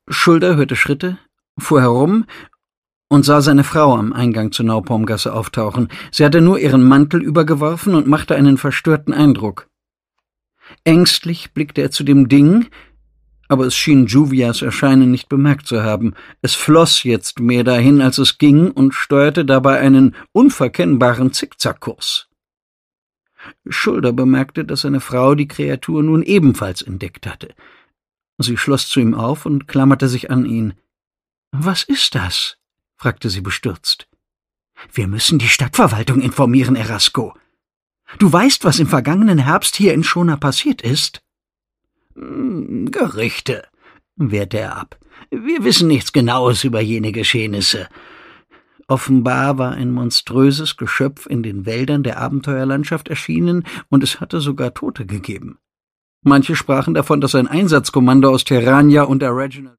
Schulder hörte Schritte, fuhr herum und sah seine Frau am Eingang zur Naupomgasse auftauchen. Sie hatte nur ihren Mantel übergeworfen und machte einen verstörten Eindruck. Ängstlich blickte er zu dem Ding, aber es schien Juvias Erscheinen nicht bemerkt zu haben. Es floss jetzt mehr dahin, als es ging, und steuerte dabei einen unverkennbaren Zickzackkurs. Schulder bemerkte, dass seine Frau die Kreatur nun ebenfalls entdeckt hatte. Sie schloss zu ihm auf und klammerte sich an ihn. »Was ist das?« fragte sie bestürzt. »Wir müssen die Stadtverwaltung informieren, Erasco. Du weißt, was im vergangenen Herbst hier in Shona passiert ist?« »Gerüchte«, wehrte er ab. »Wir wissen nichts Genaues über jene Geschehnisse.« Offenbar war ein monströses Geschöpf in den Wäldern der Abenteuerlandschaft erschienen, und es hatte sogar Tote gegeben. Manche sprachen davon, dass ein Einsatzkommando aus Terrania unter Reginald